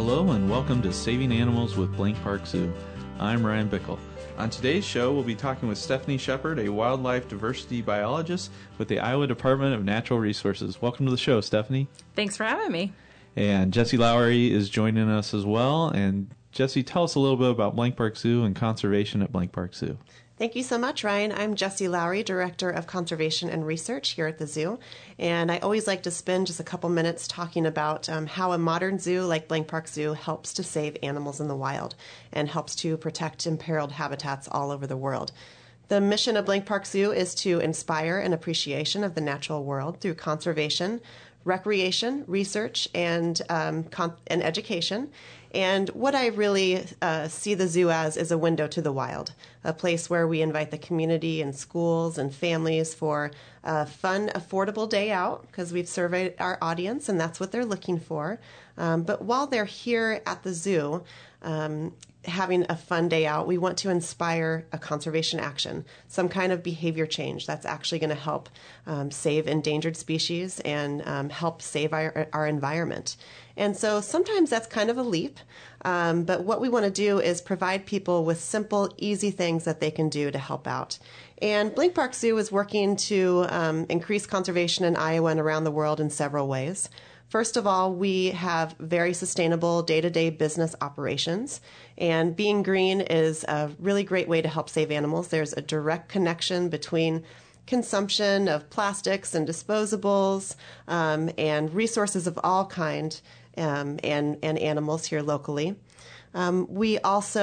Hello and welcome to Saving Animals with Blank Park Zoo. I'm Ryan Bickle. On today's show, we'll be talking with Stephanie Shepard, a wildlife diversity biologist with the Iowa Department of Natural Resources. Welcome to the show, Stephanie. Thanks for having me. And Jesse Lowry is joining us as well. And Jesse, tell us a little bit about Blank Park Zoo and conservation at Blank Park Zoo. Thank you so much, Ryan. I'm Jessie Lowry, Director of Conservation and Research here at the zoo. And I always like to spend just a couple minutes talking about how a modern zoo like Blank Park Zoo helps to save animals in the wild and helps to protect imperiled habitats all over the world. The mission of Blank Park Zoo is to inspire an appreciation of the natural world through conservation, recreation, research, and education. And what I really see the zoo as is a window to the wild, a place where we invite the community and schools and families for a fun, affordable day out, because we've surveyed our audience and that's what they're looking for. But while they're here at the zoo, having a fun day out, we want to inspire a conservation action, some kind of behavior change that's actually going to help save endangered species and help save our environment. And so sometimes that's kind of a leap, but what we want to do is provide people with simple, easy things that they can do to help out. And Blank Park Zoo is working to increase conservation in Iowa and around the world in several ways. First of all, we have very sustainable day-to-day business operations, and being green is a really great way to help save animals. There's a direct connection between consumption of plastics and disposables and resources of all kind and animals here locally. We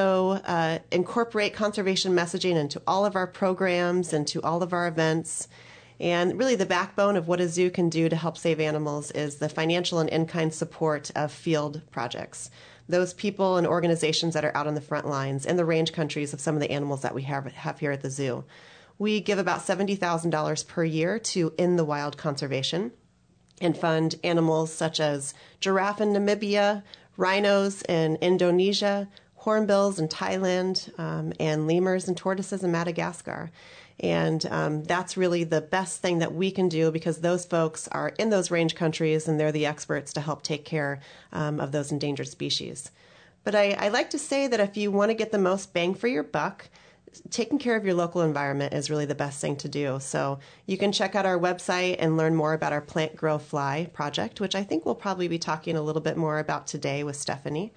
also incorporate conservation messaging into all of our programs and to all of our events. And really the backbone of what a zoo can do to help save animals is the financial and in-kind support of field projects. Those people and organizations that are out on the front lines in the range countries of some of the animals that we have here at the zoo. We give about $70,000 per year to In the Wild conservation and fund animals such as giraffe in Namibia, rhinos in Indonesia, hornbills in Thailand, and lemurs and tortoises in Madagascar. And that's really the best thing that we can do because those folks are in those range countries and they're the experts to help take care of those endangered species. But I like to say that if you want to get the most bang for your buck, taking care of your local environment is really the best thing to do. So you can check out our website and learn more about our Plant Grow Fly project, which I think we'll probably be talking a little bit more about today with Stephanie.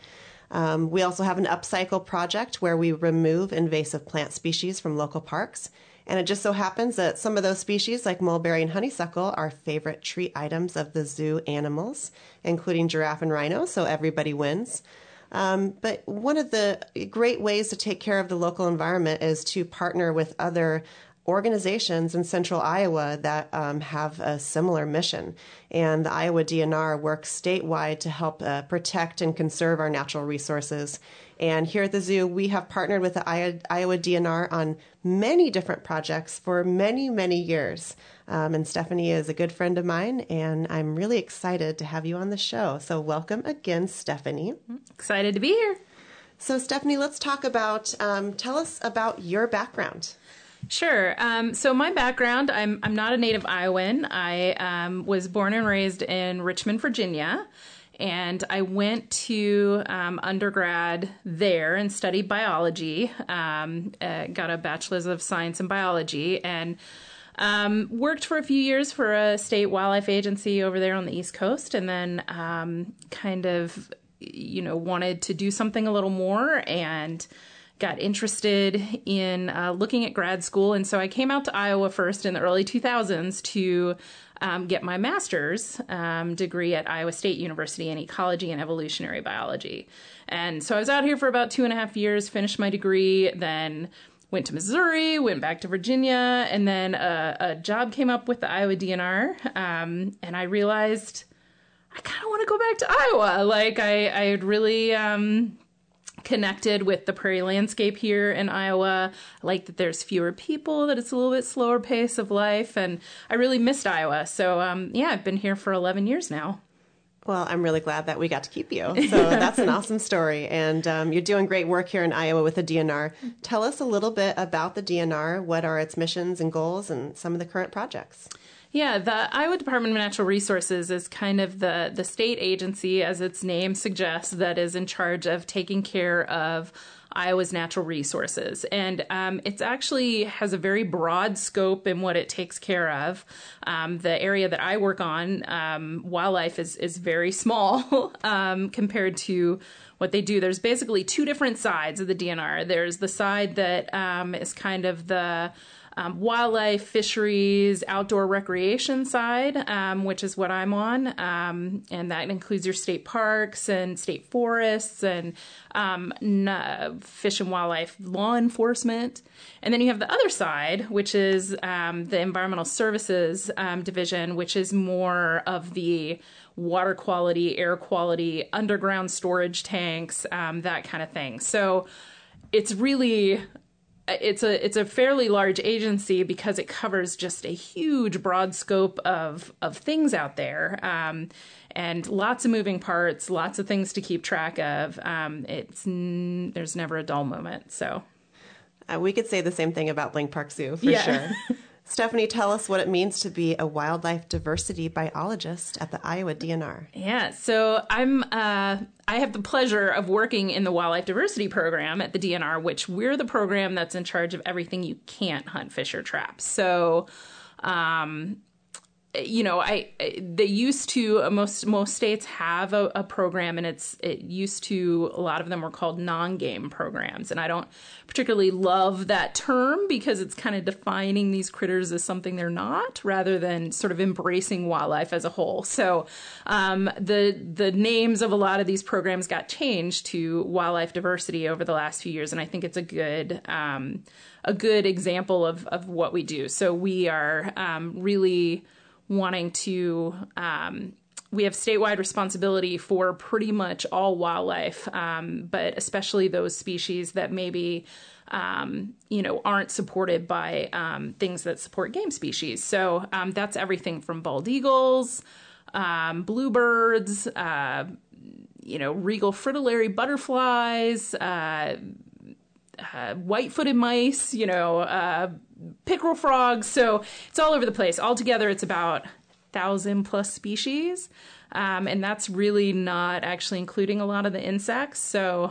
We also have an upcycle project where we remove invasive plant species from local parks. And it just so happens that some of those species, like mulberry and honeysuckle, are favorite treat items of the zoo animals, including giraffe and rhino, so everybody wins. But one of the great ways to take care of the local environment is to partner with other organizations in central Iowa that have a similar mission. And the Iowa DNR works statewide to help protect and conserve our natural resources. And here at the zoo, we have partnered with the Iowa DNR on many different projects for many, many years. And Stephanie is a good friend of mine, and I'm really excited to have you on the show. So welcome again, Stephanie. Excited to be here. So Stephanie, let's talk about, tell us about your background. Sure. So my background, I'm not a native Iowan. I was born and raised in Richmond, Virginia. And I went to undergrad there and studied biology, got a bachelor's of science in biology, and worked for a few years for a state wildlife agency over there on the East Coast, and then wanted to do something a little more and got interested in looking at grad school. And so I came out to Iowa first in the early 2000s to get my master's degree at Iowa State University in ecology and evolutionary biology. And so I was out here for about 2.5 years, finished my degree, then went to Missouri, went back to Virginia, and then a job came up with the Iowa DNR, and I realized I kind of want to go back to Iowa. Like I had really connected with the prairie landscape here in Iowa. I like that there's fewer people, that it's a little bit slower pace of life, and I really missed Iowa. So I've been here for 11 years now. Well, I'm really glad that we got to keep you. So that's an awesome story. And you're doing great work here in Iowa with the DNR. Tell us a little bit about the DNR. What are its missions and goals and some of the current projects? Yeah, the Iowa Department of Natural Resources is kind of the state agency, as its name suggests, that is in charge of taking care of Iowa's natural resources. And it's actually has a very broad scope in what it takes care of. The area that I work on, wildlife is very small compared to what they do. There's basically two different sides of the DNR. There's the side that is kind of the wildlife, fisheries, outdoor recreation side, which is what I'm on. And that includes your state parks and state forests and fish and wildlife law enforcement. And then you have the other side, which is the Environmental Services Division, which is more of the water quality, air quality, underground storage tanks, that kind of thing. So it's really... It's a fairly large agency because it covers just a huge broad scope of things out there, and lots of moving parts, lots of things to keep track of. There's never a dull moment. So we could say the same thing about Blank Park Zoo for sure. Stephanie, tell us what it means to be a wildlife diversity biologist at the Iowa DNR. Yeah, so I have the pleasure of working in the Wildlife Diversity Program at the DNR, which we're the program that's in charge of everything you can't hunt, fish, or trap. So, they used to, most states have a program, and it used to, a lot of them were called non-game programs. And I don't particularly love that term because it's kind of defining these critters as something they're not, rather than sort of embracing wildlife as a whole. So the names of a lot of these programs got changed to wildlife diversity over the last few years, and I think it's a good example of what we do. So we are really wanting to, we have statewide responsibility for pretty much all wildlife, but especially those species that maybe, aren't supported by things that support game species. So that's everything from bald eagles, bluebirds, regal fritillary butterflies, white-footed mice, pickerel frogs. So it's all over the place. Altogether, it's about 1,000+ species. And that's really not actually including a lot of the insects. So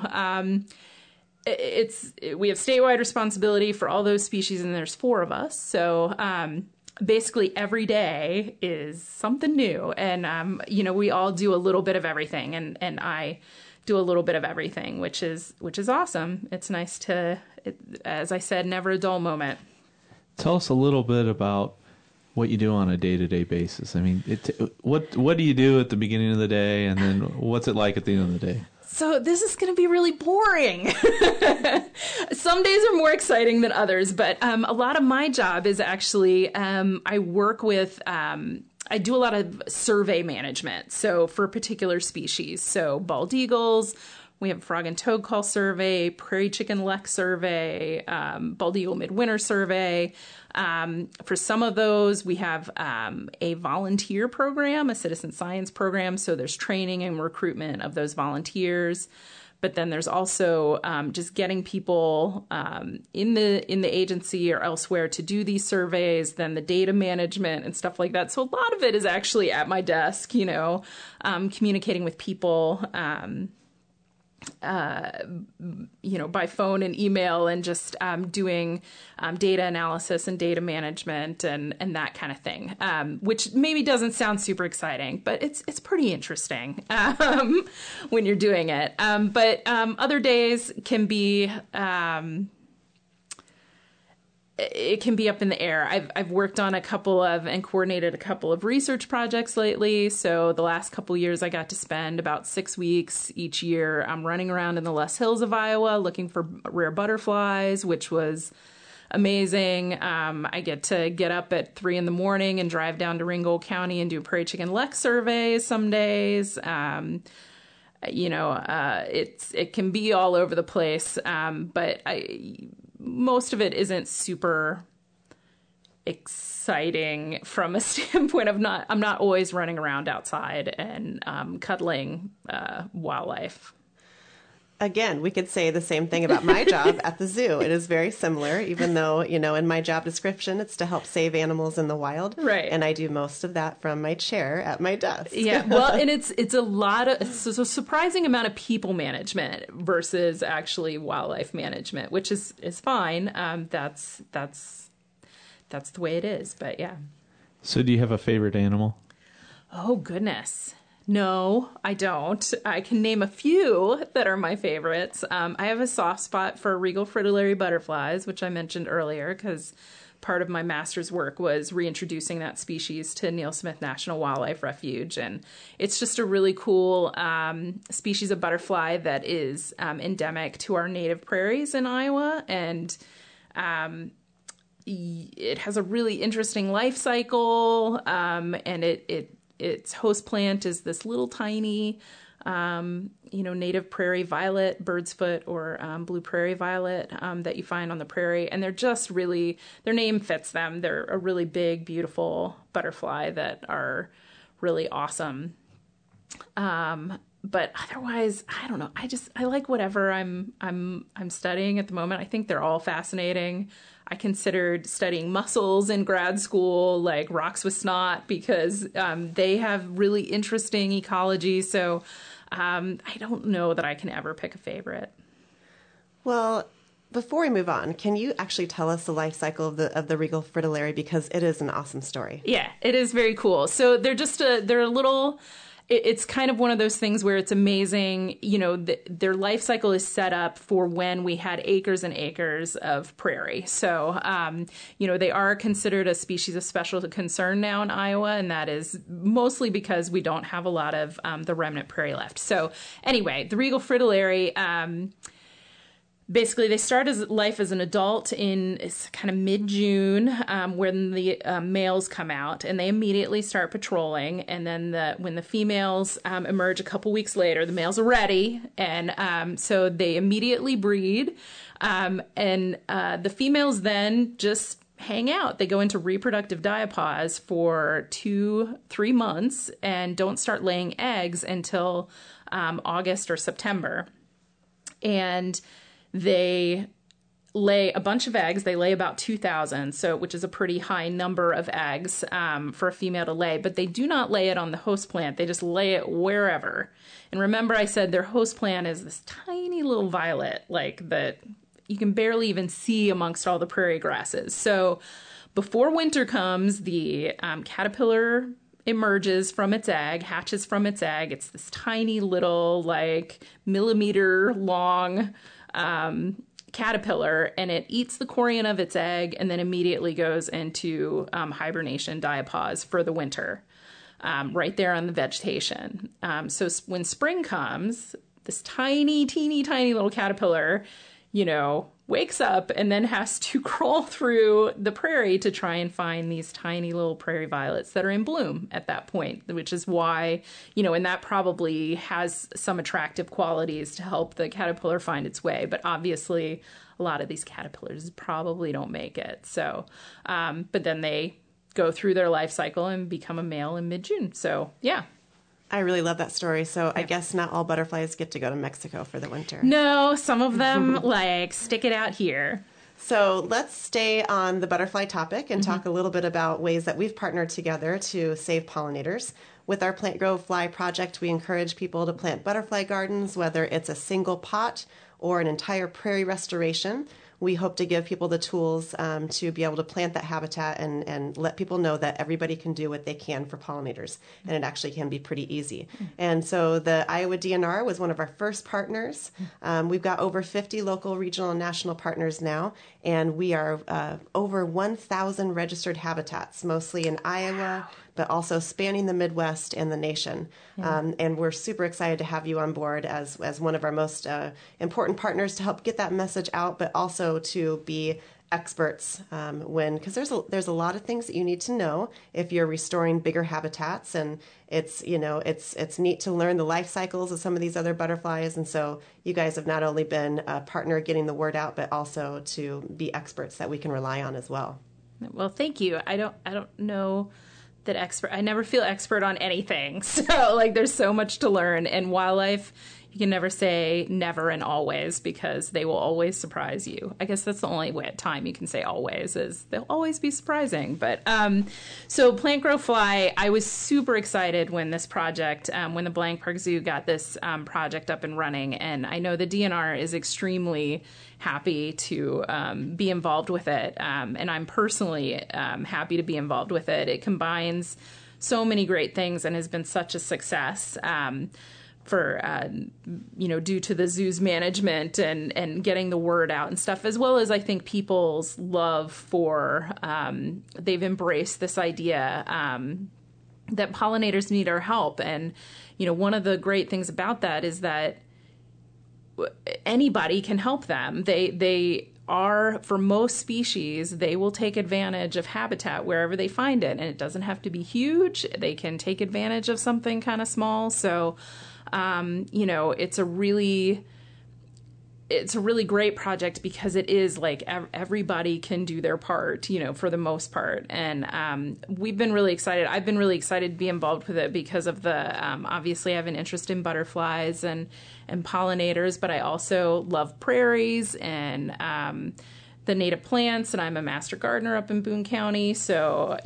we have statewide responsibility for all those species, and there's 4 of us. So basically every day is something new. And, we all do a little bit of everything. And I do a little bit of everything, which is awesome. It's nice to, as I said, never a dull moment. Tell us a little bit about what you do on a day-to-day basis. I mean, what do you do at the beginning of the day, and then what's it like at the end of the day? So this is going to be really boring. Some days are more exciting than others, but a lot of my job is actually I work with I do a lot of survey management. So for particular species, so bald eagles, we have a frog and toad call survey, prairie chicken lek survey, bald eagle midwinter survey. For some of those, we have a volunteer program, a citizen science program. So there's training and recruitment of those volunteers. But then there's also just getting people in the agency or elsewhere to do these surveys, then the data management and stuff like that. So a lot of it is actually at my desk, communicating with people, by phone and email, and just doing data analysis and data management and that kind of thing, which maybe doesn't sound super exciting, but it's pretty interesting when you're doing it. But other days can be it can be up in the air. I've worked on and coordinated a couple of research projects lately. So the last couple years, I got to spend about 6 weeks each year. I'm running around in the Les Hills of Iowa looking for rare butterflies, which was amazing. I get to get up at 3 a.m. and drive down to Ringgold County and do prairie chicken lek surveys some days. It can be all over the place, but most of it isn't super exciting from a standpoint of I'm not always running around outside and cuddling wildlife. Again, we could say the same thing about my job at the zoo. It is very similar, even though, in my job description, it's to help save animals in the wild. Right. And I do most of that from my chair at my desk. Yeah. Well, and it's a surprising amount of people management versus actually wildlife management, which is fine. That's the way it is. But yeah. So do you have a favorite animal? Oh, goodness. No, I don't. I can name a few that are my favorites. I have a soft spot for regal fritillary butterflies, which I mentioned earlier because part of my master's work was reintroducing that species to Neal Smith National Wildlife Refuge. And it's just a really cool species of butterfly that is endemic to our native prairies in Iowa. And it has a really interesting life cycle, and its host plant is this little tiny, native prairie violet, bird's foot, or blue prairie violet that you find on the prairie. And they're just really, their name fits them. They're a really big, beautiful butterfly that are really awesome. But otherwise, I don't know. I like whatever I'm studying at the moment. I think they're all fascinating. I considered studying mussels in grad school, like rocks with snot, because they have really interesting ecology. So I don't know that I can ever pick a favorite. Well, before we move on, can you actually tell us the life cycle of the regal fritillary, because it is an awesome story. Yeah, it is very cool. So they're a little. It's kind of one of those things where it's amazing, their life cycle is set up for when we had acres and acres of prairie. So, they are considered a species of special concern now in Iowa, and that is mostly because we don't have a lot of the remnant prairie left. So anyway, the regal fritillary, basically, they start life as an adult in kind of mid-June when the males come out, and they immediately start patrolling. And then when the females emerge a couple weeks later, the males are ready, and so they immediately breed. And the females then just hang out. They go into reproductive diapause for 2-3 months and don't start laying eggs until August or September. And they lay a bunch of eggs. They lay about 2,000, which is a pretty high number of eggs for a female to lay. But they do not lay it on the host plant. They just lay it wherever. And remember, I said their host plant is this tiny little violet, like that you can barely even see amongst all the prairie grasses. So before winter comes, the caterpillar emerges from its egg, hatches from its egg. It's this tiny little, like, millimeter long caterpillar, and it eats the chorion of its egg and then immediately goes into hibernation diapause for the winter, right there on the vegetation. So when spring comes, this tiny, teeny, tiny little caterpillar, wakes up and then has to crawl through the prairie to try and find these tiny little prairie violets that are in bloom at that point, which is why, and that probably has some attractive qualities to help the caterpillar find its way. But obviously, a lot of these caterpillars probably don't make it. So, but then they go through their life cycle and become a male in mid-June. So, yeah. I really love that story. So I guess not all butterflies get to go to Mexico for the winter. No, some of them stick it out here. So let's stay on the butterfly topic and talk a little bit about ways that we've partnered together to save pollinators. With our Plant Grow Fly project, we encourage people to plant butterfly gardens, whether it's a single pot or an entire prairie restoration. We hope to give people the tools to be able to plant that habitat and let people know that everybody can do what they can for pollinators. And it actually can be pretty easy. And so the Iowa DNR was one of our first partners. We've got over 50 local, regional, and national partners now. And we are over 1,000 registered habitats, mostly in Iowa, but also spanning the Midwest and the nation. Yeah. And we're super excited to have you on board as one of our most important partners to help get that message out, but also to be experts because there's a lot of things that you need to know if you're restoring bigger habitats, and it's neat to learn the life cycles of some of these other butterflies. And so you guys have not only been a partner getting the word out, but also to be experts that we can rely on as well. Well, thank you. I don't know that I never feel expert on anything. So there's so much to learn, and wildlife, you can never say never and always, because they will always surprise you. I guess that's the only time you can say always, is they'll always be surprising. But so Plant Grow Fly, I was super excited when this project, when the Blank Park Zoo got this project up and running. And I know the DNR is extremely happy to be involved with it. And I'm personally happy to be involved with it. It combines so many great things and has been such a success. Due to the zoo's management and getting the word out and stuff, as well as I think people's love for, they've embraced this idea that pollinators need our help. And, one of the great things about that is that anybody can help them. They are, for most species, they will take advantage of habitat wherever they find it. And it doesn't have to be huge. They can take advantage of something kind of small. So, it's a really great project, because it is like everybody can do their part, for the most part. And we've been really excited. I've been really excited to be involved with it because of the, obviously I have an interest in butterflies and pollinators, but I also love prairies and the native plants, and I'm a master gardener up in Boone County. So,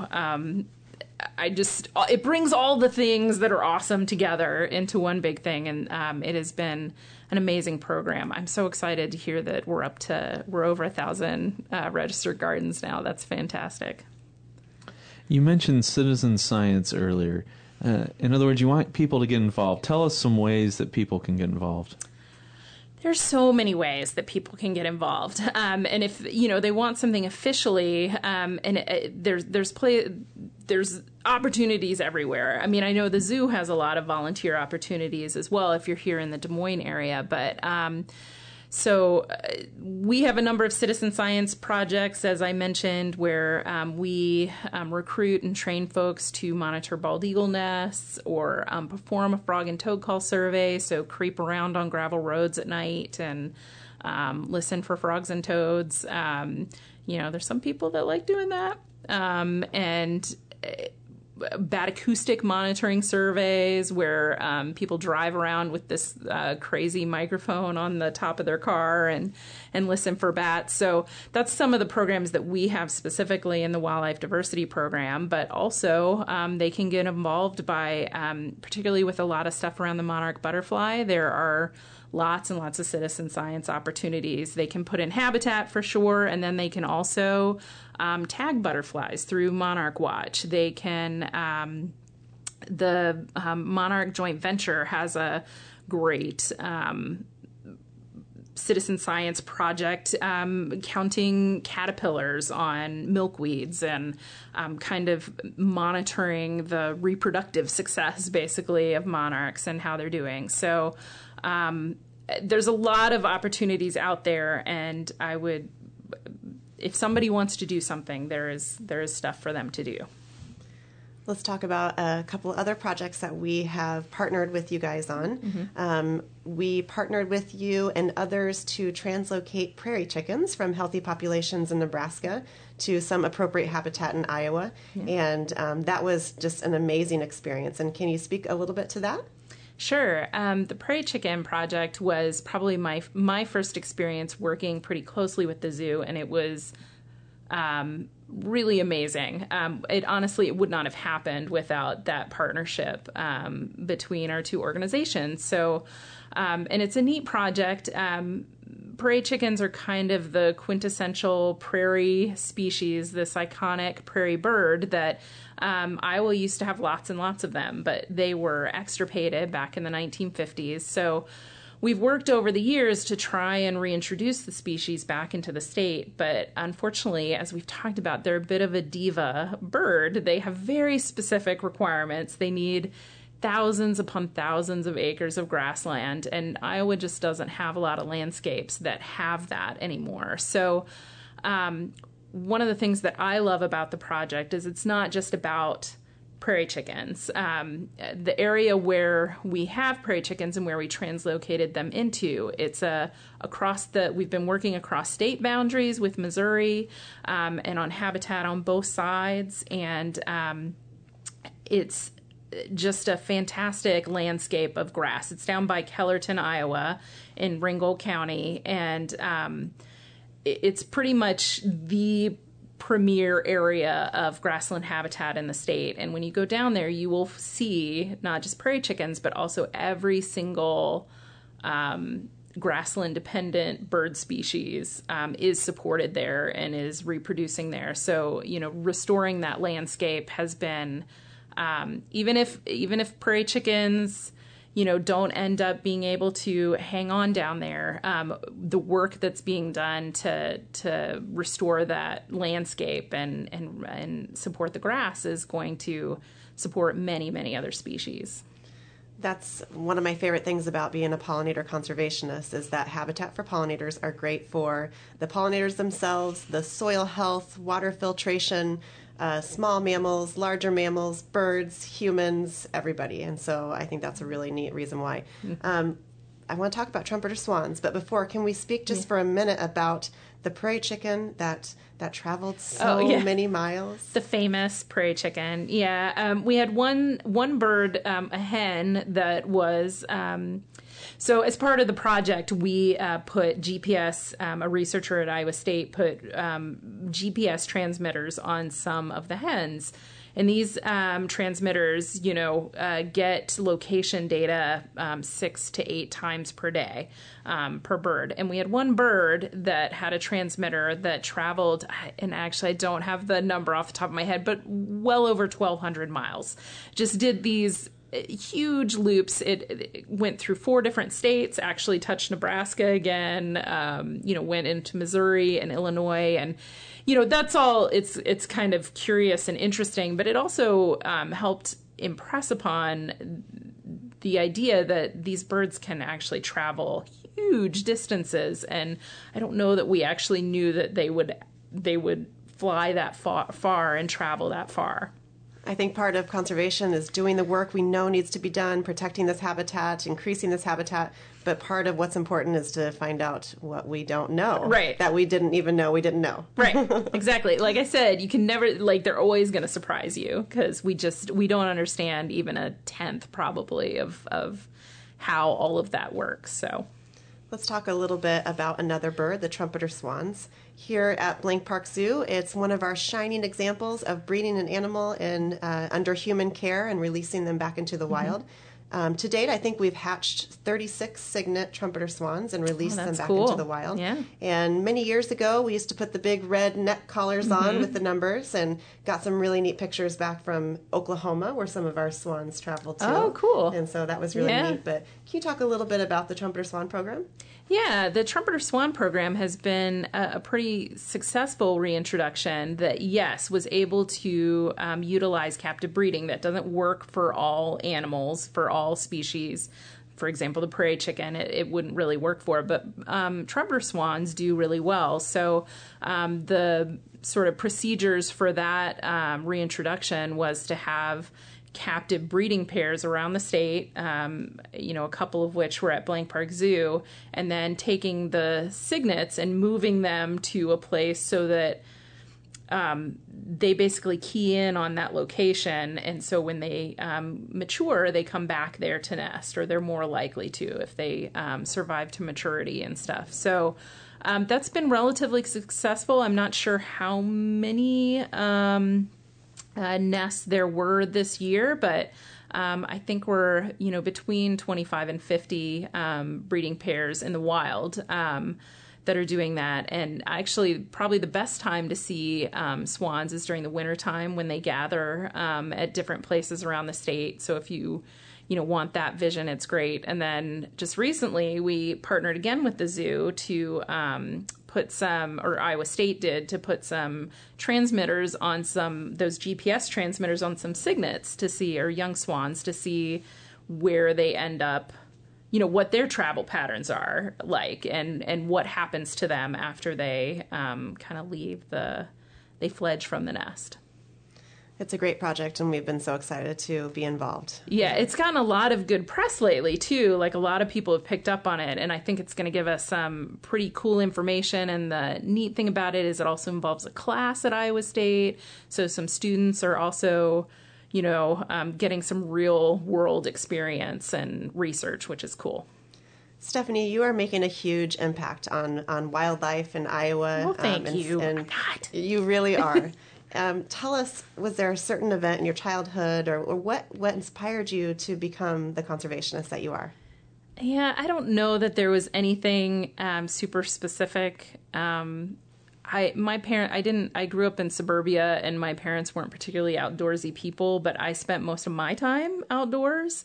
it brings all the things that are awesome together into one big thing. And it has been an amazing program. I'm so excited to hear that we're over 1,000 registered gardens now. That's fantastic. You mentioned citizen science earlier. In other words, you want people to get involved. Tell us some ways that people can get involved. There's so many ways that people can get involved. And if, they want something officially, there's opportunities everywhere. I mean, I know the zoo has a lot of volunteer opportunities as well if you're here in the Des Moines area. But we have a number of citizen science projects, as I mentioned, where we recruit and train folks to monitor bald eagle nests or perform a frog and toad call survey. So creep around on gravel roads at night and listen for frogs and toads. There's some people that like doing that. And bad acoustic monitoring surveys where people drive around with this crazy microphone on the top of their car and listen for bats. So that's some of the programs that we have specifically in the Wildlife Diversity Program, but also they can get involved by, particularly with a lot of stuff around the monarch butterfly, there are lots and lots of citizen science opportunities. They can put in habitat for sure, and then they can also tag butterflies through Monarch Watch. They can, the Monarch Joint Venture has a great citizen science project counting caterpillars on milkweeds and kind of monitoring the reproductive success, basically, of monarchs and how they're doing. So there's a lot of opportunities out there, and I would, if somebody wants to do something, there is stuff for them to do. Let's talk about a couple other projects that we have partnered with you guys on. Mm-hmm. We partnered with you and others to translocate prairie chickens from healthy populations in Nebraska to some appropriate habitat in Iowa. Yeah. And that was just an amazing experience. And can you speak a little bit to that? Sure. The Prairie Chicken Project was probably my first experience working pretty closely with the zoo, and it was really amazing. It would not have happened without that partnership between our two organizations. So, and it's a neat project. Prairie chickens are kind of the quintessential prairie species, this iconic prairie bird that Iowa used to have lots and lots of them, but they were extirpated back in the 1950s. So we've worked over the years to try and reintroduce the species back into the state, but unfortunately, as we've talked about, they're a bit of a diva bird. They have very specific requirements. They need thousands upon thousands of acres of grassland, and Iowa just doesn't have a lot of landscapes that have that anymore. So one of the things that I love about the project is it's not just about prairie chickens. The area where we have prairie chickens and where we translocated them into, it's we've been working across state boundaries with Missouri and on habitat on both sides, and it's just a fantastic landscape of grass. It's down by Kellerton, Iowa, in Ringgold County, and it's pretty much the premier area of grassland habitat in the state. And when you go down there, you will see not just prairie chickens, but also every single grassland-dependent bird species is supported there and is reproducing there. So, restoring that landscape has been, even if prairie chickens, don't end up being able to hang on down there, the work that's being done to restore that landscape and support the grass is going to support many, many other species. That's one of my favorite things about being a pollinator conservationist is that habitat for pollinators are great for the pollinators themselves, the soil health, water filtration, small mammals, larger mammals, birds, humans, everybody. And so I think that's a really neat reason why. I want to talk about trumpeter swans, but before, can we speak just for a minute about the prairie chicken that traveled so many miles? The famous prairie chicken. Yeah. We had one bird, a hen, that was... So as part of the project, we put GPS, a researcher at Iowa State put GPS transmitters on some of the hens. And these transmitters, get location data 6 to 8 times per day per bird. And we had one bird that had a transmitter that traveled, and actually I don't have the number off the top of my head, but well over 1,200 miles. Just did these huge loops. It went through 4 different states, actually touched Nebraska again, went into Missouri and Illinois. And, that's all, it's kind of curious and interesting, but it also helped impress upon the idea that these birds can actually travel huge distances. And I don't know that we actually knew that they would fly that far and travel that far. I think part of conservation is doing the work we know needs to be done, protecting this habitat, increasing this habitat. But part of what's important is to find out what we don't know. Right. That we didn't even know we didn't know. Right. Exactly. Like I said, you can never, they're always going to surprise you because we don't understand even a tenth probably of how all of that works. So let's talk a little bit about another bird, the trumpeter swans. Here at Blank Park Zoo, it's one of our shining examples of breeding an animal in under human care and releasing them back into the wild. To date, I think we've hatched 36 cygnet trumpeter swans and released them back into the wild. Yeah. And many years ago, we used to put the big red neck collars on with the numbers and got some really neat pictures back from Oklahoma where some of our swans traveled to. Oh, cool. And so that was really neat. But can you talk a little bit about the trumpeter swan program? Yeah, the Trumpeter Swan program has been a pretty successful reintroduction that, yes, was able to utilize captive breeding. That doesn't work for all animals, for all species. For example, the prairie chicken, it wouldn't really work for, but trumpeter swans do really well. So the sort of procedures for that reintroduction was to have captive breeding pairs around the state, a couple of which were at Blank Park Zoo, and then taking the cygnets and moving them to a place so that they basically key in on that location. And so when they mature, they come back there to nest, or they're more likely to if they survive to maturity and stuff. So that's been relatively successful. I'm not sure how many nests there were this year, but I think we're between 25 and 50 breeding pairs in the wild that are doing that. And actually probably the best time to see swans is during the wintertime when they gather at different places around the state. So if you want that vision, it's great. And then just recently we partnered again with the zoo to put some, or Iowa State did, to put some transmitters on those GPS transmitters on some cygnets to see, or young swans, to see where they end up, what their travel patterns are like, and what happens to them after they kind of they fledge from the nest. It's a great project, and we've been so excited to be involved. Yeah, it's gotten a lot of good press lately, too. Like, a lot of people have picked up on it, and I think it's going to give us some pretty cool information. And the neat thing about it is it also involves a class at Iowa State. So some students are also, getting some real world experience and research, which is cool. Stephanie, you are making a huge impact on wildlife in Iowa. Well, thank you. And you really are. Tell us, was there a certain event in your childhood or what inspired you to become the conservationist that you are? Yeah, I don't know that there was anything super specific. I grew up in suburbia, and my parents weren't particularly outdoorsy people, but I spent most of my time outdoors.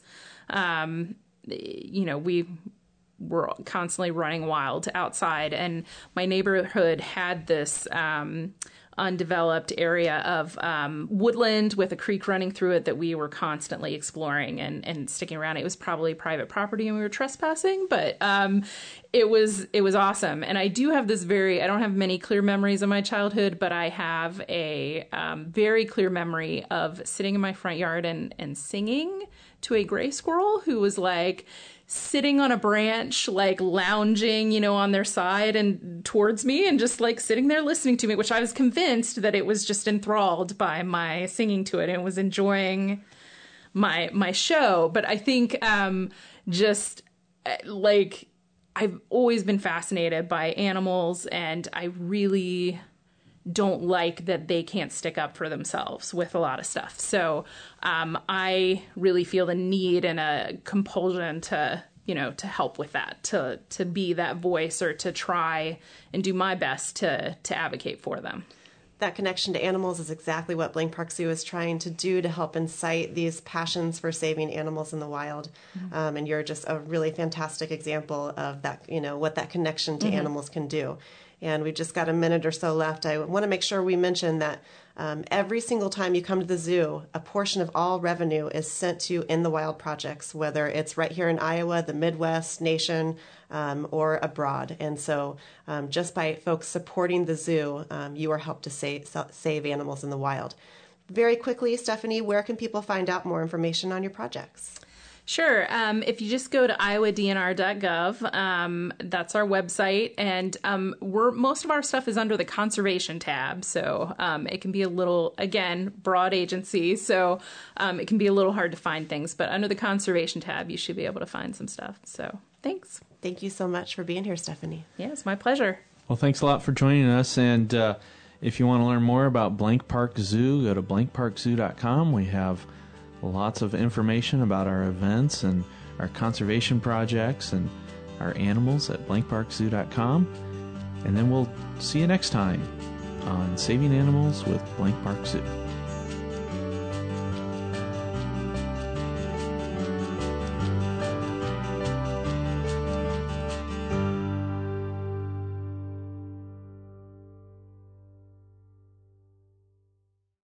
We were constantly running wild outside, and my neighborhood had this undeveloped area of woodland with a creek running through it that we were constantly exploring and sticking around. It was probably private property and we were trespassing, but it was awesome. And I do have I don't have many clear memories of my childhood, but I have a very clear memory of sitting in my front yard and singing to a gray squirrel who was like sitting on a branch, like lounging, on their side and towards me and just like sitting there listening to me, which I was convinced that it was just enthralled by my singing to it and was enjoying my show. But I think I've always been fascinated by animals, and I really don't like that they can't stick up for themselves with a lot of stuff. So I really feel the need and a compulsion to help with that, to be that voice or to try and do my best to advocate for them. That connection to animals is exactly what Blank Park Zoo is trying to do to help incite these passions for saving animals in the wild. Mm-hmm. And you're just a really fantastic example of that, what that connection to animals can do. And we've just got a minute or so left. I want to make sure we mention that every single time you come to the zoo, a portion of all revenue is sent to In the Wild projects, whether it's right here in Iowa, the Midwest, nation, or abroad. And so just by folks supporting the zoo, you are helped to save animals in the wild. Very quickly, Stephanie, where can people find out more information on your projects? Sure. If you just go to iowadnr.gov, that's our website, and most of our stuff is under the conservation tab, so it can be a little, again, broad agency, so it can be a little hard to find things, but under the conservation tab, you should be able to find some stuff. So thanks. Thank you so much for being here, Stephanie. Yeah, it's my pleasure. Well, thanks a lot for joining us, and if you want to learn more about Blank Park Zoo, go to blankparkzoo.com. We have lots of information about our events and our conservation projects and our animals at blankparkzoo.com. And then we'll see you next time on Saving Animals with Blank Park Zoo.